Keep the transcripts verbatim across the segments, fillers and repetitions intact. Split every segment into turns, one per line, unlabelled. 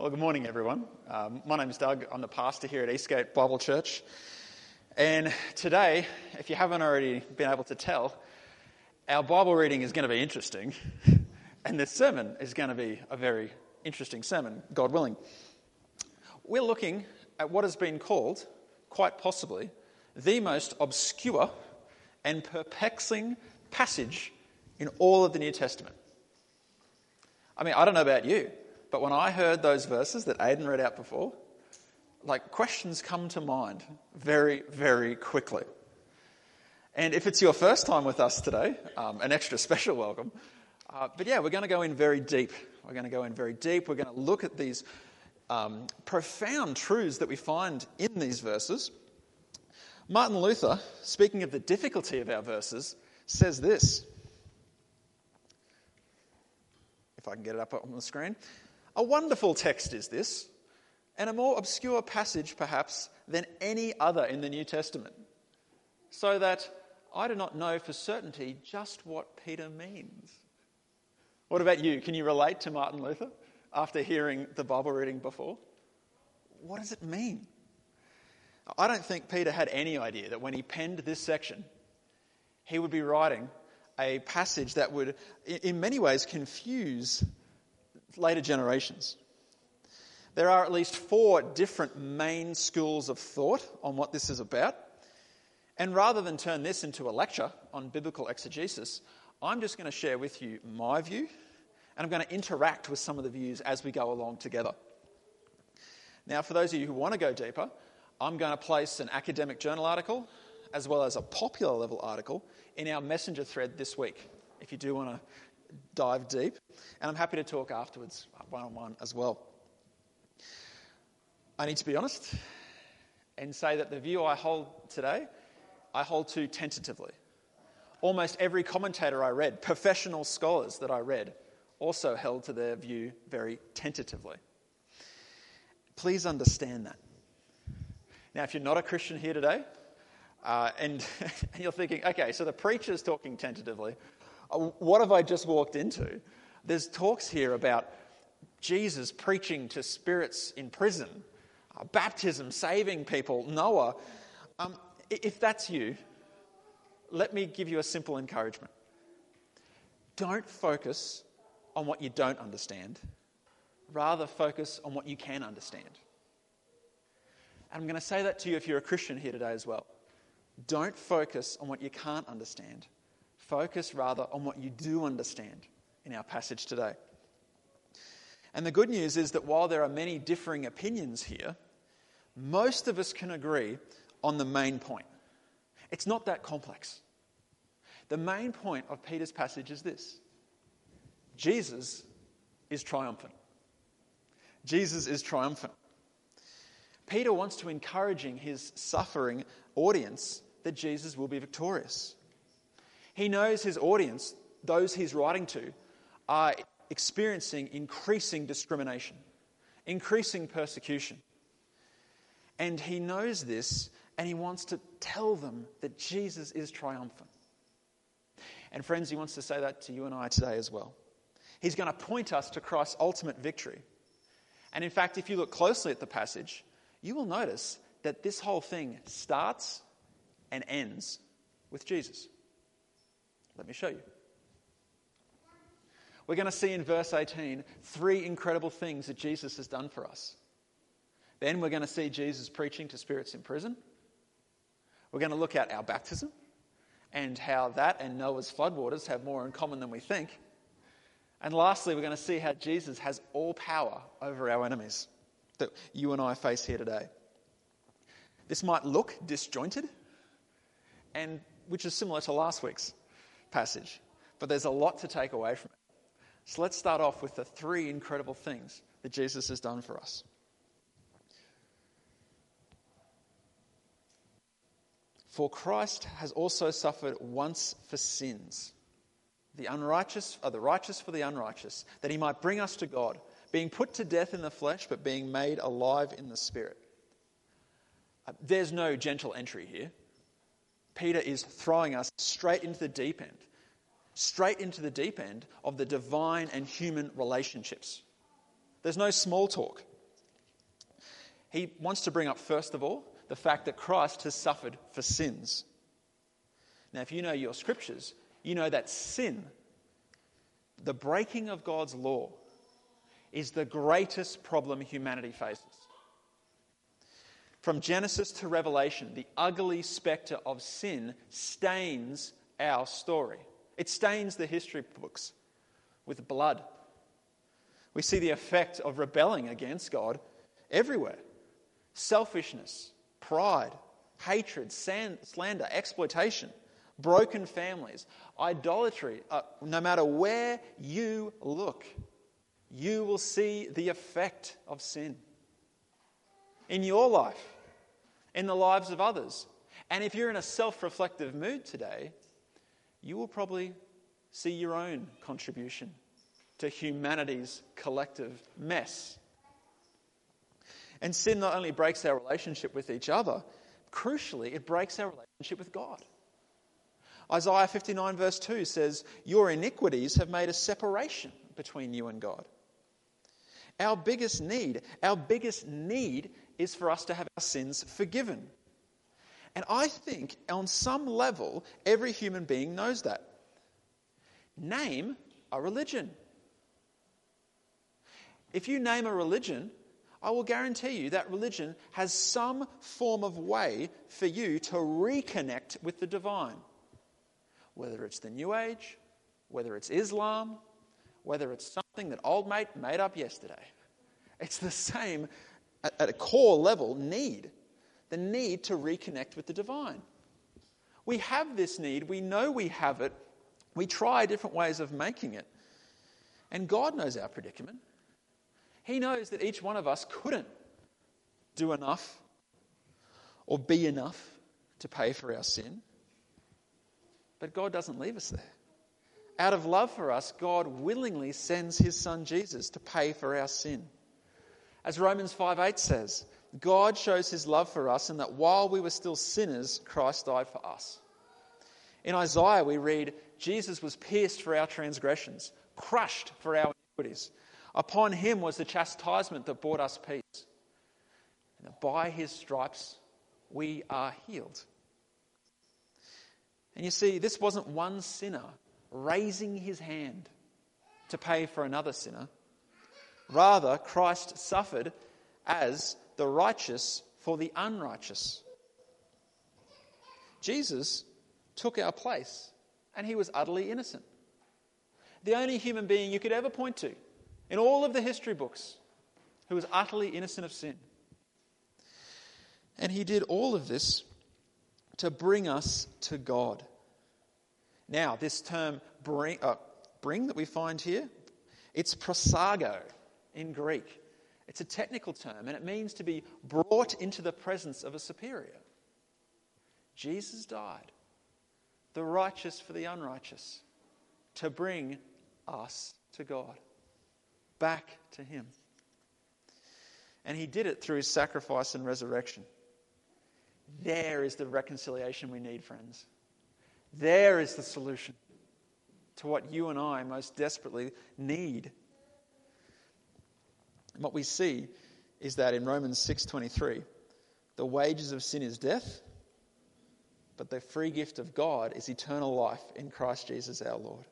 Well, good morning, everyone. Um, my name is Doug. I'm the pastor here at Eastgate Bible Church. And today, if you haven't already been able to tell, our Bible reading is going to be interesting. And this sermon is going to be a very interesting sermon, God willing. We're looking at what has been called, quite possibly, the most obscure and perplexing passage in all of the New Testament. I mean, I don't know about you, but when I heard those verses that Aidan read out before, like questions come to mind very, very quickly. And if it's your first time with us today, um, an extra special welcome. Uh, but yeah, we're going to go in very deep. We're going to go in very deep. We're going to look at these um, profound truths that we find in these verses. Martin Luther, speaking of the difficulty of our verses, says this. If I can get it up on the screen. A wonderful text is this, and a more obscure passage, perhaps, than any other in the New Testament, so that I do not know for certainty just what Peter means. What about you? Can you relate to Martin Luther after hearing the Bible reading before? What does it mean? I don't think Peter had any idea that when he penned this section, he would be writing a passage that would, in many ways, confuse later generations. There are at least four different main schools of thought on what this is about. And rather than turn this into a lecture on biblical exegesis, I'm just going to share with you my view, and I'm going to interact with some of the views as we go along together. Now, for those of you who want to go deeper, I'm going to place an academic journal article as well as a popular level article in our messenger thread this week, if you do want to dive deep. And I'm happy to talk afterwards, one-on-one as well. I need to be honest and say that the view I hold today, I hold to tentatively. Almost every commentator I read, professional scholars that I read, also held to their view very tentatively. Please understand that. Now, if you're not a Christian here today, uh, and, and you're thinking, okay, so the preacher's talking tentatively, uh, what have I just walked into? There's talks here about Jesus preaching to spirits in prison, uh, baptism, saving people, Noah. Um, if that's you, let me give you a simple encouragement. Don't focus on what you don't understand. Rather, focus on what you can understand. And I'm going to say that to you if you're a Christian here today as well. Don't focus on what you can't understand. Focus rather on what you do understand in our passage today. And the good news is that while there are many differing opinions here, most of us can agree on the main point. It's not that complex. The main point of Peter's passage is this: Jesus is triumphant. Jesus is triumphant. Peter wants to encouraging his suffering audience that Jesus will be victorious. He knows his audience, those he's writing to, are experiencing increasing discrimination, increasing persecution. And he knows this, and he wants to tell them that Jesus is triumphant. And friends, he wants to say that to you and I today as well. He's going to point us to Christ's ultimate victory. And in fact, if you look closely at the passage, you will notice that this whole thing starts and ends with Jesus. Let me show you. We're going to see in verse eighteen three incredible things that Jesus has done for us. Then we're going to see Jesus preaching to spirits in prison. We're going to look at our baptism and how that and Noah's floodwaters have more in common than we think. And lastly, we're going to see how Jesus has all power over our enemies that you and I face here today. This might look disjointed, and which is similar to last week's passage, but there's a lot to take away from it. So let's start off with the three incredible things that Jesus has done for us. For Christ has also suffered once for sins, the unrighteous are the righteous for the unrighteous, that he might bring us to God, being put to death in the flesh, but being made alive in the spirit. Uh, there's no gentle entry here. Peter is throwing us straight into the deep end, straight into the deep end of the divine and human relationships. There's no small talk. he wants to bring up, first of all, the fact that Christ has suffered for sins. Now, if you know your scriptures, you know that sin, the breaking of God's law, is the greatest problem humanity faces. From Genesis to Revelation, the ugly spectre of sin stains our story. It stains the history books with blood. We see the effect of rebelling against God everywhere. Selfishness, pride, hatred, slander, exploitation, broken families, idolatry. Uh, no matter where you look, you will see the effect of sin in your life, in the lives of others. And if you're in a self-reflective mood today, you will probably see your own contribution to humanity's collective mess. And sin not only breaks our relationship with each other, crucially, it breaks our relationship with God. Isaiah fifty-nine verse two says, "Your iniquities have made a separation between you and God." Our biggest need, our biggest need is for us to have our sins forgiven. And I think on some level, every human being knows that. Name a religion. If you name a religion, I will guarantee you that religion has some form of way for you to reconnect with the divine. Whether it's the New Age, whether it's Islam, whether it's something that old mate made up yesterday. It's the same, at, at a core level, need. The need to reconnect with the divine. We have this need. We know we have it. We try different ways of making it. And God knows our predicament. He knows that each one of us couldn't do enough or be enough to pay for our sin. But God doesn't leave us there. Out of love for us, God willingly sends his son Jesus to pay for our sin. As Romans five eight says, God shows his love for us in that while we were still sinners, Christ died for us. In Isaiah we read, Jesus was pierced for our transgressions, crushed for our iniquities. Upon him was the chastisement that brought us peace. And that by his stripes we are healed. And you see, this wasn't one sinner raising his hand to pay for another sinner. Rather, Christ suffered as the righteous for the unrighteous. Jesus took our place, and he was utterly innocent. The only human being you could ever point to in all of the history books who was utterly innocent of sin. And he did all of this to bring us to God. Now, this term bring, uh, bring that we find here, it's prosago in Greek. It's a technical term, and it means to be brought into the presence of a superior. Jesus died, the righteous for the unrighteous, to bring us to God, back to him. And he did it through his sacrifice and resurrection. There is the reconciliation we need, friends. There is the solution to what you and I most desperately need. And what we see is that in Romans six twenty-three, the wages of sin is death, but the free gift of God is eternal life in Christ Jesus our Lord.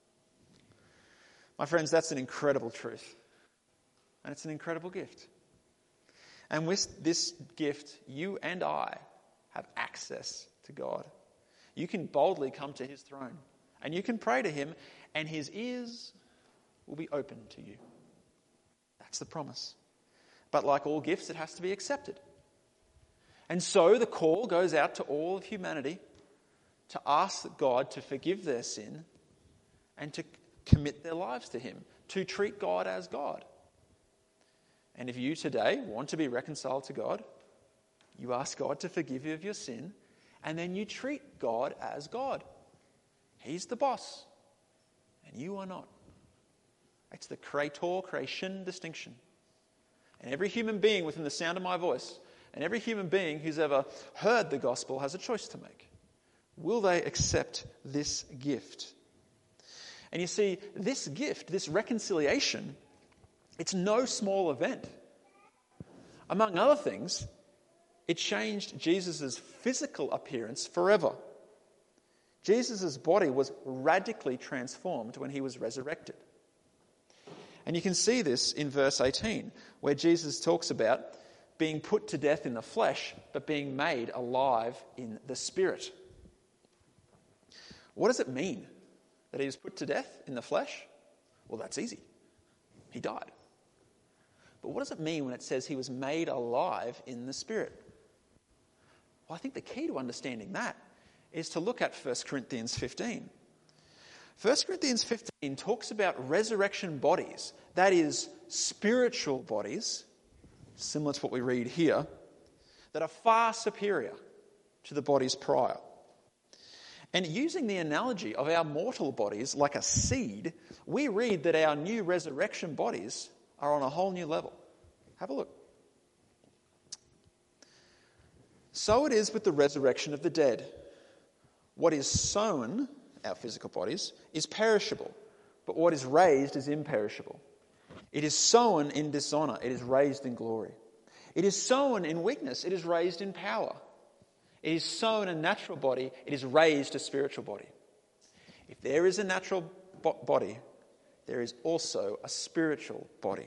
My friends, that's an incredible truth. And it's an incredible gift. And with this gift, you and I have access to God. You can boldly come to his throne, and you can pray to him, and his ears will be open to you. That's the promise. But like all gifts, it has to be accepted. And so the call goes out to all of humanity to ask God to forgive their sin and to commit their lives to him, to treat God as God. And if you today want to be reconciled to God, you ask God to forgive you of your sin, and then you treat God as God. He's the boss, and you are not. It's the creator, creation distinction. And every human being within the sound of my voice, and every human being who's ever heard the gospel has a choice to make. Will they accept this gift? And you see, this gift, this reconciliation, it's no small event. Among other things, it changed Jesus' physical appearance forever. Jesus' body was radically transformed when he was resurrected. And you can see this in verse eighteen, where Jesus talks about being put to death in the flesh, but being made alive in the spirit. What does it mean that he was put to death in the flesh? Well, that's easy. He died. But what does it mean when it says he was made alive in the spirit? Well, I think the key to understanding that is to look at First Corinthians fifteen. First Corinthians fifteen talks about resurrection bodies, that is, spiritual bodies, similar to what we read here, that are far superior to the bodies prior. And using the analogy of our mortal bodies like a seed, we read that our new resurrection bodies are on a whole new level. Have a look. So it is with the resurrection of the dead. What is sown, our physical bodies, is perishable, but what is raised is imperishable. It is sown in dishonour, it is raised in glory. It is sown in weakness, it is raised in power. It is sown a natural body, it is raised a spiritual body. If there is a natural bo- body, there is also a spiritual body.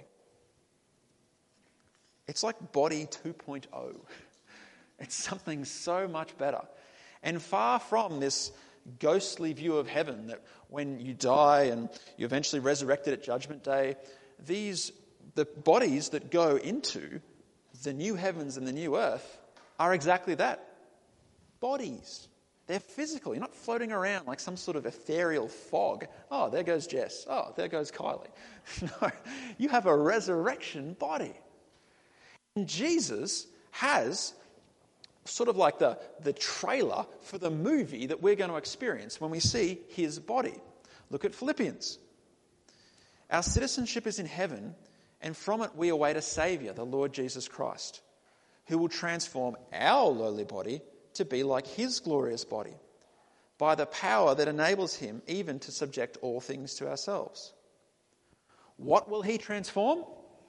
It's like body two point oh. It's something so much better. And far from this ghostly view of heaven that when you die and you're eventually resurrected at Judgment Day, these the bodies that go into the new heavens and the new earth are exactly that. Bodies. They're physical. You're not floating around like some sort of ethereal fog. Oh, there goes Jess. Oh, there goes Kylie. No, you have a resurrection body. And Jesus has sort of like the, the trailer for the movie that we're going to experience when we see his body. Look at Philippians. Our citizenship is in heaven, and from it we await a Saviour, the Lord Jesus Christ, who will transform our lowly body to be like his glorious body, by the power that enables him even to subject all things to ourselves. What will he transform?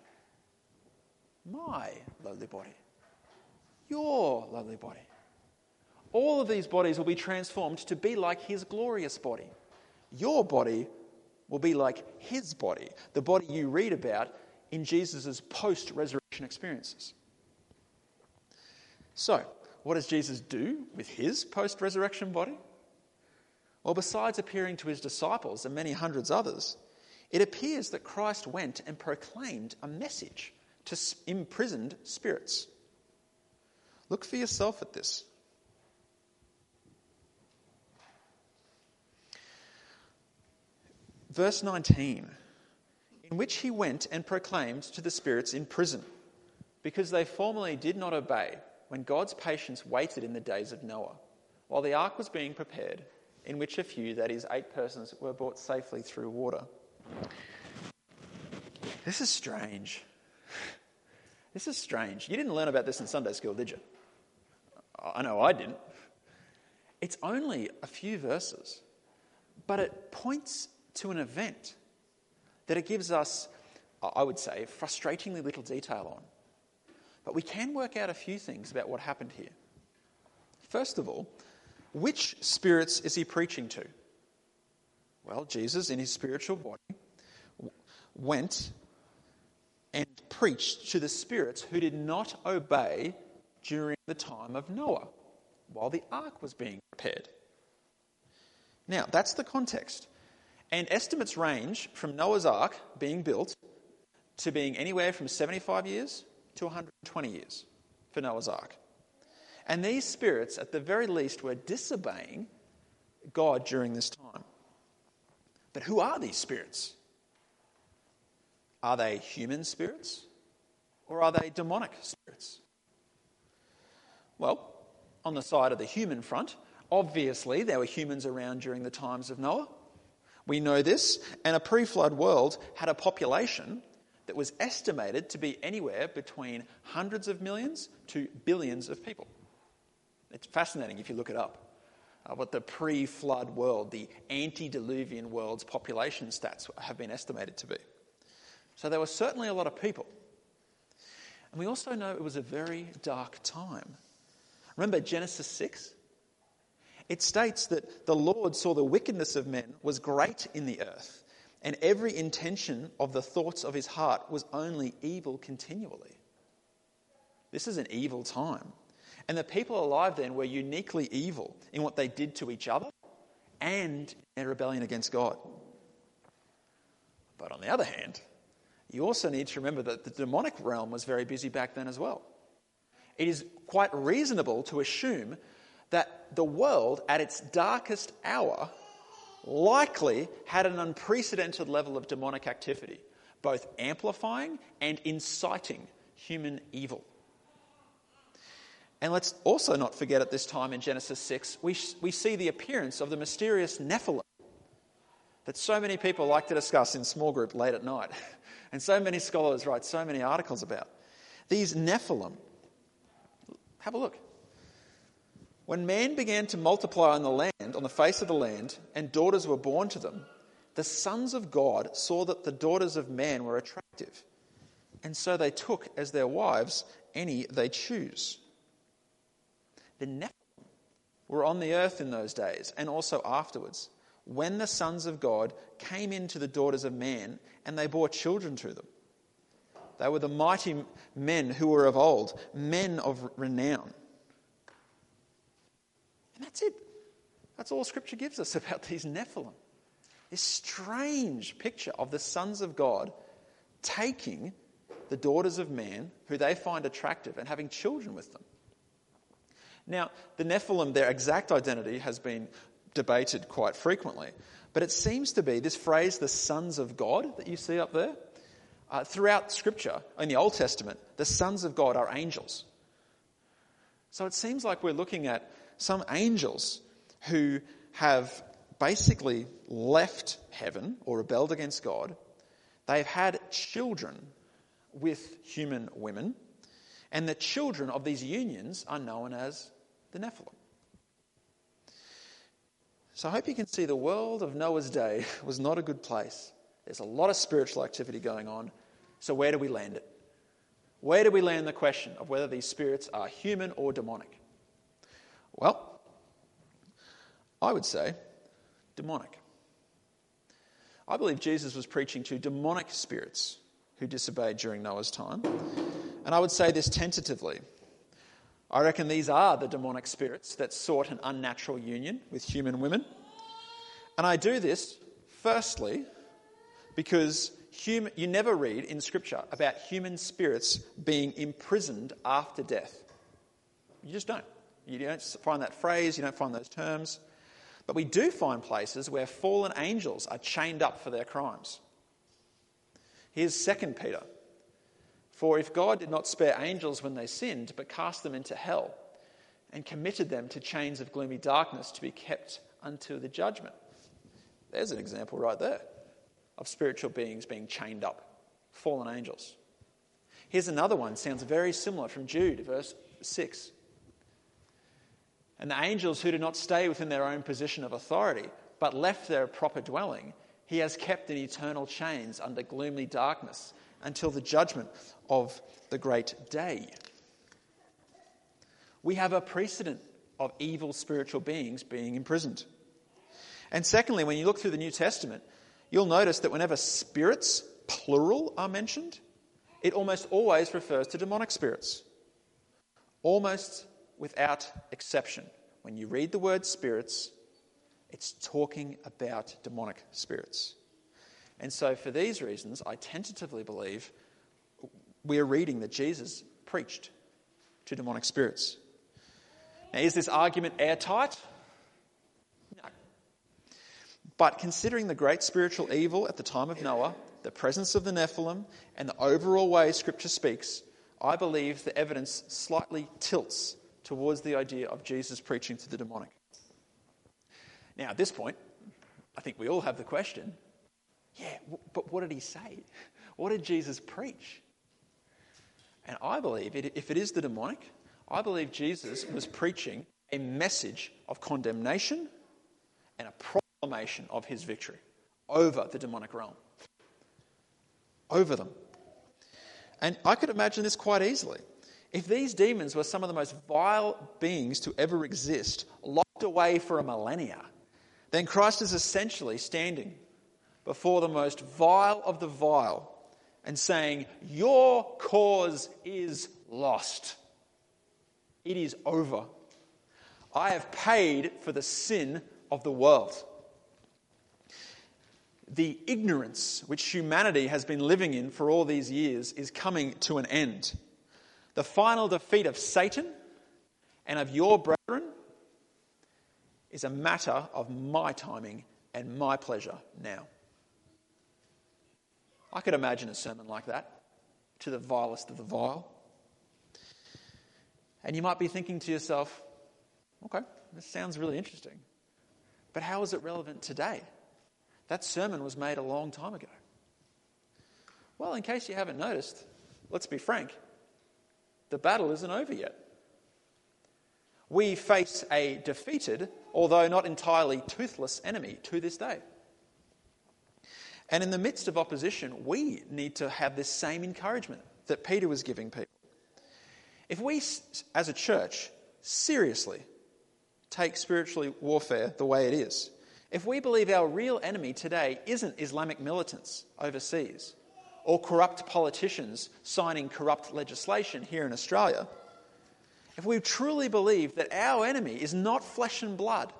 My lowly body. Your lowly body. All of these bodies will be transformed to be like his glorious body. Your body will be like his body, the body you read about in Jesus' post-resurrection experiences. So, what does Jesus do with his post-resurrection body? Well, besides appearing to his disciples and many hundreds others, it appears that Christ went and proclaimed a message to imprisoned spirits. Look for yourself at this. Verse nineteen, in which he went and proclaimed to the spirits in prison, because they formerly did not obey, when God's patience waited in the days of Noah, while the ark was being prepared, in which a few, that is, eight persons, were brought safely through water. This is strange. This is strange. You didn't learn about this in Sunday school, did you? I know I didn't. It's only a few verses, but it points to an event that it gives us, I would say, frustratingly little detail on. But we can work out a few things about what happened here. First of all, which spirits is he preaching to? Well, Jesus, in his spiritual body, went and preached to the spirits who did not obey during the time of Noah, while the ark was being prepared. Now, that's the context. And estimates range from Noah's ark being built to being anywhere from seventy-five years to one hundred twenty years for Noah's ark. And these spirits, at the very least, were disobeying God during this time. But who are these spirits? Are they human spirits or are they demonic spirits? Well, on the side of the human front, obviously there were humans around during the times of Noah. We know this, and a pre-flood world had a population that was estimated to be anywhere between hundreds of millions to billions of people. It's fascinating if you look it up, uh, what the pre-flood world, the antediluvian world's population stats have been estimated to be. So there were certainly a lot of people. And we also know it was a very dark time. Remember Genesis six? It states that the Lord saw the wickedness of men was great in the earth, and every intention of the thoughts of his heart was only evil continually. This is an evil time. And the people alive then were uniquely evil in what they did to each other and in their rebellion against God. But on the other hand, you also need to remember that the demonic realm was very busy back then as well. It is quite reasonable to assume that the world at its darkest hour likely had an unprecedented level of demonic activity, both amplifying and inciting human evil. And let's also not forget at this time in Genesis six, we, we see the appearance of the mysterious Nephilim that so many people like to discuss in small group late at night. And so many scholars write so many articles about. These Nephilim, have a look. When man began to multiply on the land, on the face of the land, and daughters were born to them, the sons of God saw that the daughters of man were attractive, and so they took as their wives any they choose. The Nephilim were on the earth in those days, and also afterwards, when the sons of God came into the daughters of man, and they bore children to them. They were the mighty men who were of old, men of renown. And that's it. That's all Scripture gives us about these Nephilim. This strange picture of the sons of God taking the daughters of man, who they find attractive, and having children with them. Now, the Nephilim, their exact identity has been debated quite frequently, but it seems to be this phrase, the sons of God, that you see up there. Uh, throughout Scripture, in the Old Testament, the sons of God are angels. So it seems like we're looking at some angels who have basically left heaven or rebelled against God. They've had children with human women, and the children of these unions are known as the Nephilim. So I hope you can see the world of Noah's day was not a good place. There's a lot of spiritual activity going on. So where do we land it? Where do we land the question of whether these spirits are human or demonic? Well, I would say demonic. I believe Jesus was preaching to demonic spirits who disobeyed during Noah's time. And I would say this tentatively. I reckon these are the demonic spirits that sought an unnatural union with human women. And I do this, firstly, because human, you never read in Scripture about human spirits being imprisoned after death. You just don't. You don't find that phrase, you don't find those terms. But we do find places where fallen angels are chained up for their crimes. Here's Second Peter. For if God did not spare angels when they sinned, but cast them into hell, and committed them to chains of gloomy darkness to be kept unto the judgment. There's an example right there of spiritual beings being chained up, fallen angels. Here's another one, sounds very similar, from Jude, verse six. And the angels who did not stay within their own position of authority, but left their proper dwelling, he has kept in eternal chains under gloomy darkness until the judgment of the great day. We have a precedent of evil spiritual beings being imprisoned. And secondly, when you look through the New Testament, you'll notice that whenever spirits, plural, are mentioned, it almost always refers to demonic spirits. Almost without exception. When you read the word spirits, it's talking about demonic spirits. And so for these reasons, I tentatively believe we are reading that Jesus preached to demonic spirits. Now, is this argument airtight? No. But considering the great spiritual evil at the time of Noah, the presence of the Nephilim, and the overall way Scripture speaks, I believe the evidence slightly tilts towards the idea of Jesus preaching to the demonic. Now, at this point, I think we all have the question, yeah, but what did he say? What did Jesus preach? And I believe it, if it is the demonic, I believe Jesus was preaching a message of condemnation and a proclamation of his victory over the demonic realm. Over them. And I could imagine this quite easily. If these demons were some of the most vile beings to ever exist, locked away for a millennia, then Christ is essentially standing before the most vile of the vile and saying, your cause is lost. It is over. I have paid for the sin of the world. The ignorance which humanity has been living in for all these years is coming to an end. The final defeat of Satan and of your brethren is a matter of my timing and my pleasure now. I could imagine a sermon like that to the vilest of the vile. And you might be thinking to yourself, okay, this sounds really interesting. But how is it relevant today? That sermon was made a long time ago. Well, in case you haven't noticed, let's be frank. The battle isn't over yet. We face a defeated, although not entirely toothless enemy to this day. And in the midst of opposition, we need to have this same encouragement that Peter was giving people. If we, as a church, seriously take spiritual warfare the way it is, if we believe our real enemy today isn't Islamic militants overseas or corrupt politicians signing corrupt legislation here in Australia, if we truly believe that our enemy is not flesh and blood,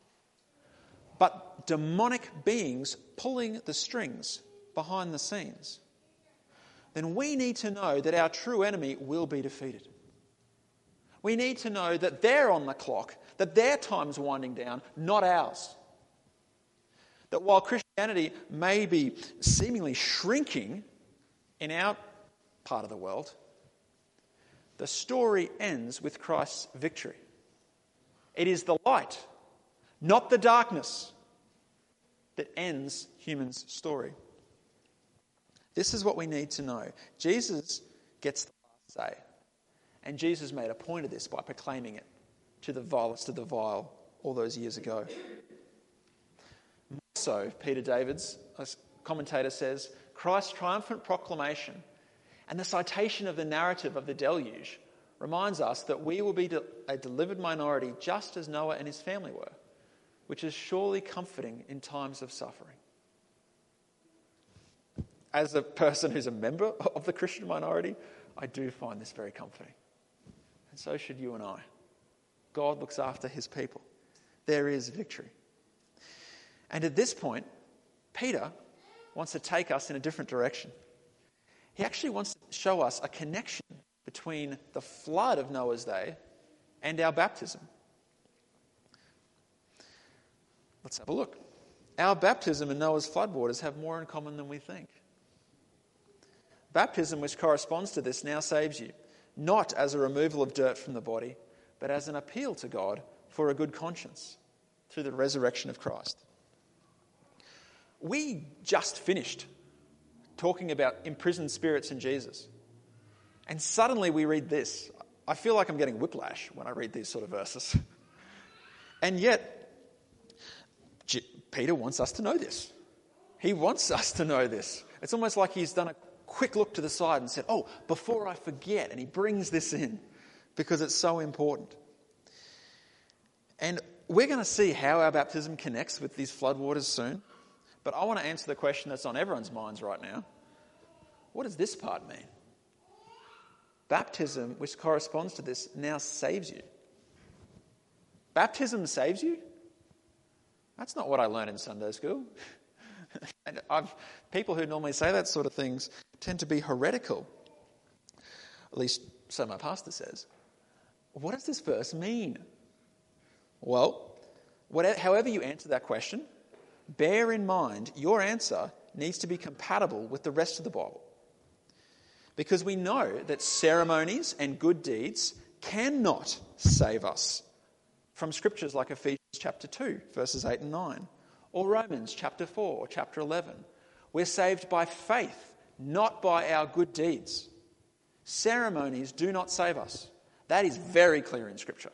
but demonic beings pulling the strings behind the scenes, then we need to know that our true enemy will be defeated. We need to know that they're on the clock, that their time's winding down, not ours. That while Christianity may be seemingly shrinking in our part of the world, the story ends with Christ's victory. It is the light, not the darkness, that ends humans' story. This is what we need to know. Jesus gets the last say. And Jesus made a point of this by proclaiming it to the vilest of the vile all those years ago. So, Peter Davids, a commentator, says, Christ's triumphant proclamation and the citation of the narrative of the deluge reminds us that we will be a delivered minority just as Noah and his family were, which is surely comforting in times of suffering. As a person who's a member of the Christian minority, I do find this very comforting. And so should you and I. God looks after his people. There is victory. And at this point, Peter wants to take us in a different direction. He actually wants to show us a connection between the flood of Noah's day and our baptism. Let's have a look. Our baptism and Noah's floodwaters have more in common than we think. Baptism, which corresponds to this, now saves you, not as a removal of dirt from the body, but as an appeal to God for a good conscience through the resurrection of Christ. We just finished talking about imprisoned spirits in Jesus. And suddenly we read this. I feel like I'm getting whiplash when I read these sort of verses. And yet, G- Peter wants us to know this. He wants us to know this. It's almost like he's done a quick look to the side and said, oh, before I forget, and he brings this in because it's so important. And we're going to see how our baptism connects with these floodwaters soon. But I want to answer the question that's on everyone's minds right now. What does this part mean? Baptism, which corresponds to this, now saves you. Baptism saves you? That's not what I learned in Sunday school. And I've, people who normally say that sort of things tend to be heretical. At least so my pastor says. What does this verse mean? Well, whatever, however you answer that question, bear in mind your answer needs to be compatible with the rest of the Bible. Because we know that ceremonies and good deeds cannot save us from scriptures like Ephesians chapter two, verses eight and nine, or Romans chapter four or chapter eleven. We're saved by faith, not by our good deeds. Ceremonies do not save us. That is very clear in Scripture.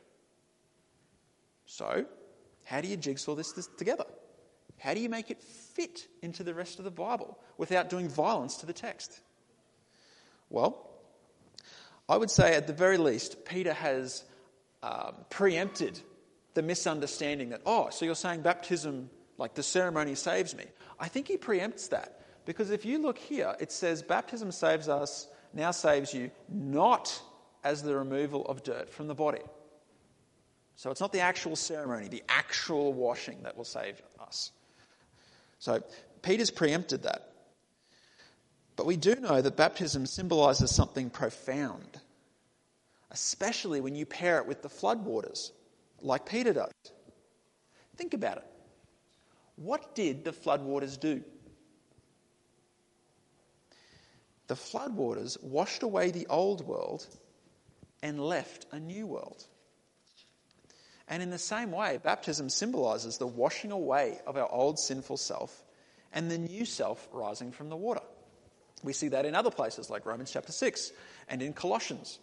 So, how do you jigsaw this, this together? How do you make it fit into the rest of the Bible without doing violence to the text? Well, I would say at the very least, Peter has um, preempted the misunderstanding that, oh, so you're saying baptism, like the ceremony saves me. I think he preempts that, because if you look here, it says baptism saves us, now saves you, not as the removal of dirt from the body. So it's not the actual ceremony, the actual washing that will save us. So Peter's preempted that. But we do know that baptism symbolizes something profound, especially when you pair it with the floodwaters, like Peter does. Think about it. What did the floodwaters do? The floodwaters washed away the old world and left a new world. And in the same way, baptism symbolizes the washing away of our old sinful self and the new self rising from the water. We see that in other places like Romans chapter six and in Colossians.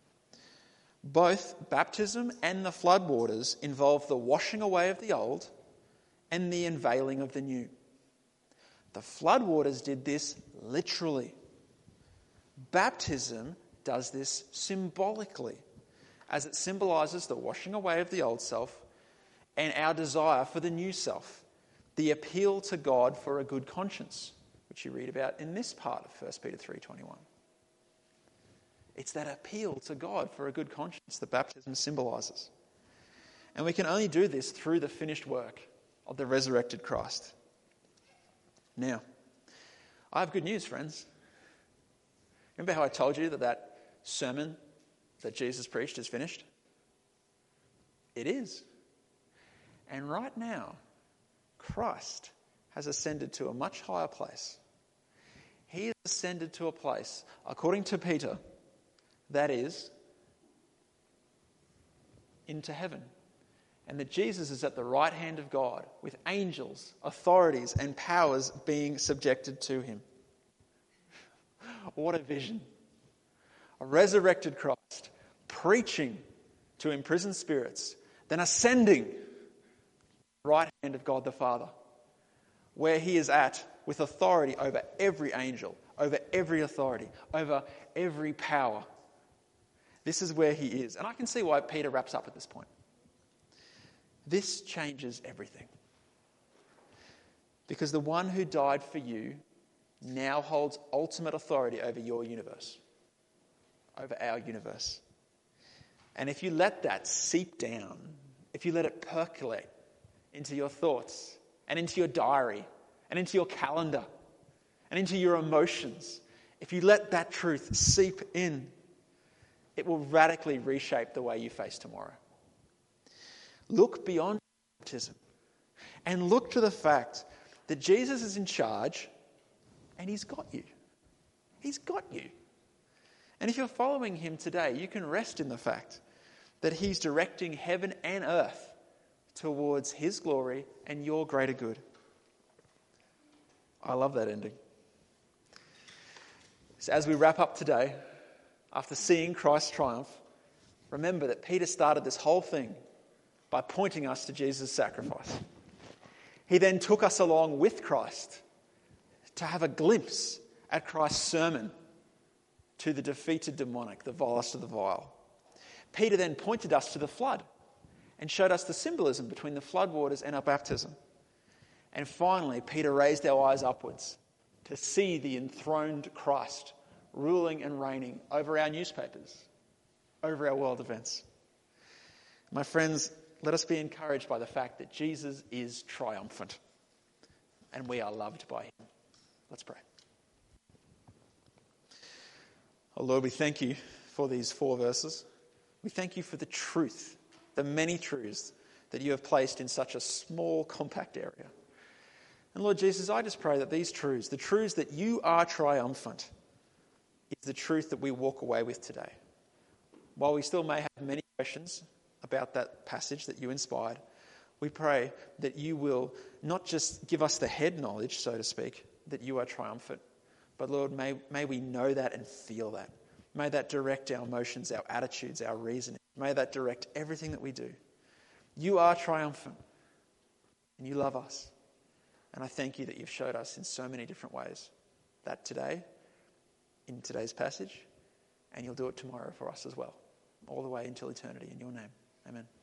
Both baptism and the floodwaters involve the washing away of the old and the unveiling of the new. The floodwaters did this literally. Baptism does this symbolically, as it symbolizes the washing away of the old self and our desire for the new self, the appeal to God for a good conscience, which you read about in this part of First Peter three twenty-one. It's that appeal to God for a good conscience that baptism symbolizes. And we can only do this through the finished work of the resurrected Christ. Now, I have good news, friends. Remember how I told you that that sermon that Jesus preached is finished? It is. And right now, Christ has ascended to a much higher place. He has ascended to a place, according to Peter, that is into heaven. And that Jesus is at the right hand of God with angels, authorities, and powers being subjected to him. What a vision. A resurrected Christ preaching to imprisoned spirits, then ascending to the right hand of God the Father, where he is at with authority over every angel, over every authority, over every power. This is where he is. And I can see why Peter wraps up at this point. This changes everything. Because the one who died for you now holds ultimate authority over your universe, over our universe. And if you let that seep down, if you let it percolate into your thoughts and into your diary and into your calendar and into your emotions, if you let that truth seep in, it will radically reshape the way you face tomorrow. Look beyond baptism and look to the fact that Jesus is in charge and he's got you. He's got you. And if you're following him today, you can rest in the fact that he's directing heaven and earth towards his glory and your greater good. I love that ending. So as we wrap up today, after seeing Christ's triumph, remember that Peter started this whole thing by pointing us to Jesus' sacrifice. He then took us along with Christ to have a glimpse at Christ's sermon to the defeated demonic, the vilest of the vile. Peter then pointed us to the flood and showed us the symbolism between the floodwaters and our baptism. And finally, Peter raised our eyes upwards to see the enthroned Christ ruling and reigning over our newspapers, over our world events. My friends, let us be encouraged by the fact that Jesus is triumphant and we are loved by him. Let's pray. Oh Lord, we thank you for these four verses. We thank you for the truth, the many truths that you have placed in such a small, compact area. And Lord Jesus, I just pray that these truths, the truths that you are triumphant, is the truth that we walk away with today. While we still may have many questions about that passage that you inspired, we pray that you will not just give us the head knowledge, so to speak, that you are triumphant, but Lord, may, may we know that and feel that. May that direct our emotions, our attitudes, our reasoning. May that direct everything that we do. You are triumphant and you love us. And I thank you that you've showed us in so many different ways that today. in today's passage, and you'll do it tomorrow for us as well, all the way until eternity in your name. Amen.